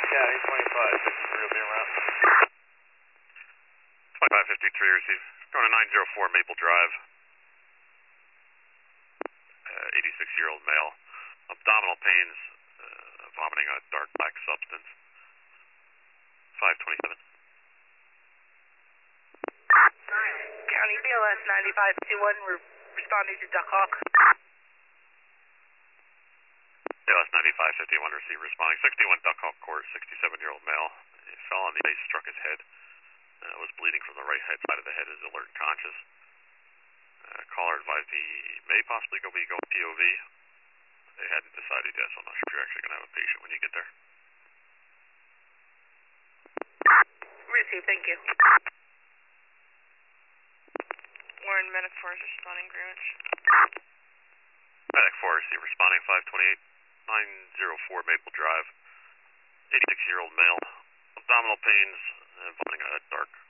County 25, this is real being around. 2553, receive. Going to 904 Maple Drive. 86-year-old male. Abdominal pains, vomiting a dark black substance. 527. County BLS 9521, we're responding to Duck Hawk. BLS 9551, receive, responding. 61 Duck Hawk Court, 67-year-old male. He fell on the ice, struck his head. Was bleeding from the right side of the head, is alert and conscious. Caller advised he may possibly be going POV. They hadn't decided yet, so I'm not sure if you're actually going to have a patient when you get there. Receive, thank you. Warren, Medic 4 is responding, Greenwich. Medic 4, receive, responding, 528, 904 Maple Drive. 86-year-old male. Abdominal pains, vomiting a dark